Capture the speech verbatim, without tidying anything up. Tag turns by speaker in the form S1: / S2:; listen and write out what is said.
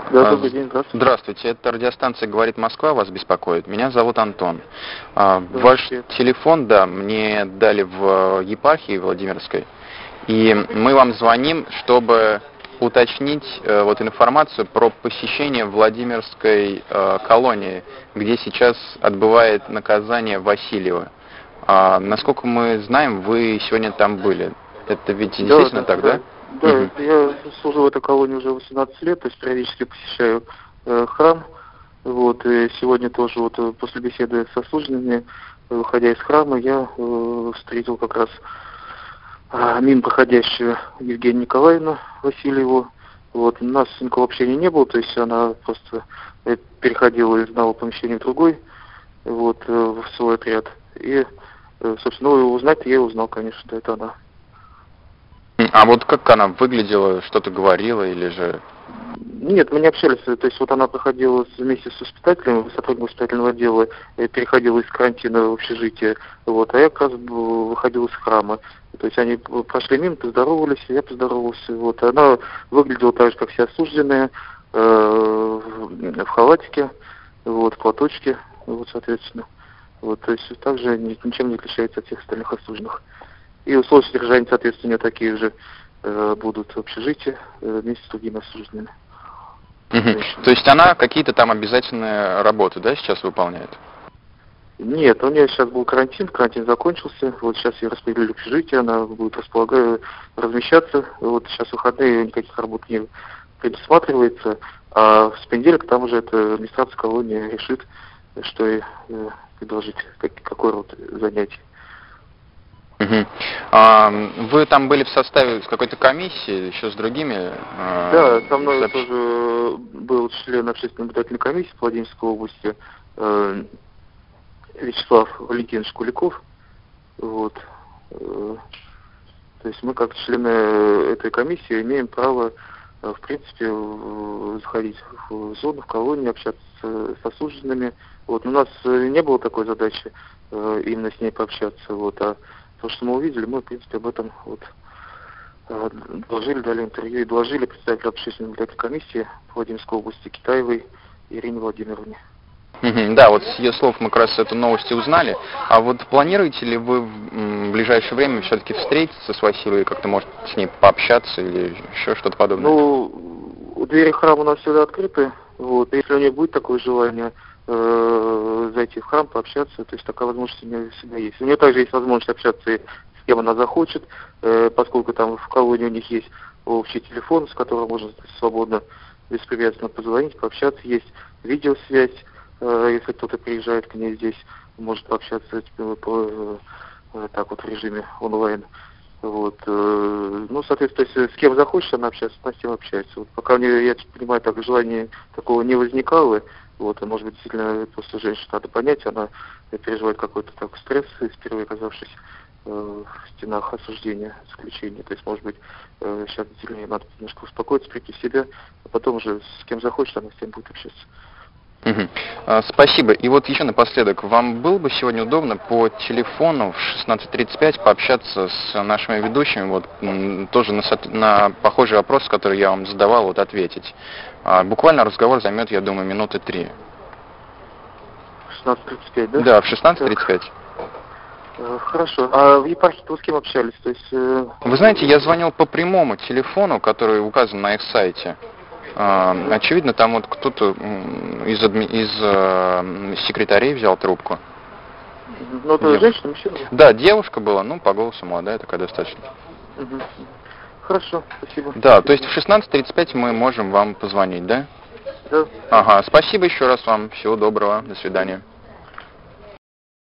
S1: Да, добрый день, здравствуйте.
S2: Здравствуйте, это радиостанция «Говорит Москва», вас беспокоит. Меня зовут Антон. Ваш телефон, да, мне дали в епархии Владимирской, и мы вам звоним, чтобы уточнить э, вот информацию про посещение Владимирской э, колонии, где сейчас отбывает наказание Васильева. А, насколько мы знаем, вы сегодня там были. Это ведь действительно
S1: да,
S2: так,
S1: да?
S2: да?
S1: Да,
S2: Угу.
S1: я служу в этой колонии уже восемнадцать лет, то есть периодически посещаю э, храм. Вот, и сегодня тоже вот после беседы со служителями, выходя из храма, я э, встретил как раз э, мимо проходящую Евгению Николаевну Васильеву. Вот, у нас никакого общения не было, то есть она просто э, переходила из одного помещения в другой, вот, э, в свой отряд. И, э, собственно, ну, узнать я ее узнал, конечно, да, это она.
S2: А вот как она выглядела, что-то говорила или же...
S1: Нет, мы не общались, то есть вот она проходила вместе с воспитателем, сотрудником воспитательного отдела, переходила из карантина в общежитие, вот, а я как раз выходил из храма. То есть они прошли мимо, поздоровались, я поздоровался, вот, она выглядела так же, как все осужденные, э, в халатике, вот, в платочке, вот, соответственно. Вот, то есть также ничем не отличается от всех остальных осужденных. И условия содержания, соответственно, такие же э, будут в общежитии э, вместе с другими осужденными.
S2: Угу. То есть она какие-то там обязательные работы, да, сейчас выполняет?
S1: Нет, у нее сейчас был карантин, карантин закончился, вот сейчас ее распределили в общежитие, она будет располагать, размещаться, вот сейчас выходные, никаких работ не предусматривается, а с понедельника там уже эта администрация колонии решит, что ей э, предложить, как, какой род занятий.
S2: Угу. А, вы там были в составе какой-то комиссии, еще с другими? А,
S1: да, со мной
S2: сообщ...
S1: тоже был член общественной наблюдательной комиссии в Владимирской области, э, Вячеслав Валентинович Куликов. Вот. Э, то есть мы как члены этой комиссии имеем право, э, в принципе, заходить в зону, в колонию, общаться с осужденными. Вот. У нас не было такой задачи э, именно с ней пообщаться, вот, а то, что мы увидели, мы, в принципе, об этом вот доложили, дали интервью и доложили представителю общественной наблюдательной комиссии Владимирской области Китаевой Ирине Владимировне.
S2: Mm-hmm. Да, вот с ее слов мы как раз эту новость и узнали. А вот планируете ли вы в ближайшее время все-таки встретиться с Васильевой, как-то, может, с ней пообщаться или еще что-то подобное?
S1: Ну, двери храма у нас всегда открыты. Вот. Если у нее будет такое желание э, зайти в храм, пообщаться, то есть такая возможность у нее всегда есть. У нее также есть возможность общаться и с кем она захочет, э, поскольку там в колонии у них есть общий телефон, с которого можно свободно, беспрепятственно позвонить, пообщаться. Есть видеосвязь, э, если кто-то приезжает к ней здесь, может пообщаться типа, по, э, так вот в режиме онлайн. Вот, э, ну, соответственно, если с кем захочет она общаться, она с тем общается. Вот, пока у нее, я понимаю, так желания такого не возникало, вот, а может быть, действительно, просто женщина надо понять, она переживает какой-то так стресс, впервые оказавшись э, в стенах осуждения, заключения. То есть, может быть, э, сейчас действительно надо немножко успокоиться, прийти в себя, а потом уже с кем захочет, она с тем будет общаться.
S2: Угу. А, спасибо. И вот еще напоследок, вам было бы сегодня удобно по телефону в шестнадцать тридцать пять пообщаться с нашими ведущими, вот тоже на, на похожий вопрос, который я вам задавал, вот ответить. А, буквально разговор займет, я думаю, минуты три.
S1: шестнадцать тридцать пять, да?
S2: Да, в шестнадцать тридцать пять.
S1: Хорошо. А в епархии-то вы с кем общались? То есть, э...
S2: Вы знаете, я звонил по прямому телефону, который указан на их сайте. Uh, очевидно, там вот кто-то из, адми... из uh, секретарей взял трубку.
S1: Ну, это Дев... женщина, мужчина?
S2: Да, девушка была, ну, по голосу молодая, такая достаточно.
S1: Угу. Хорошо, спасибо.
S2: Да, спасибо. То есть в шестнадцать тридцать пять мы можем вам позвонить, да?
S1: Да.
S2: Ага, спасибо еще раз вам, всего доброго, до свидания.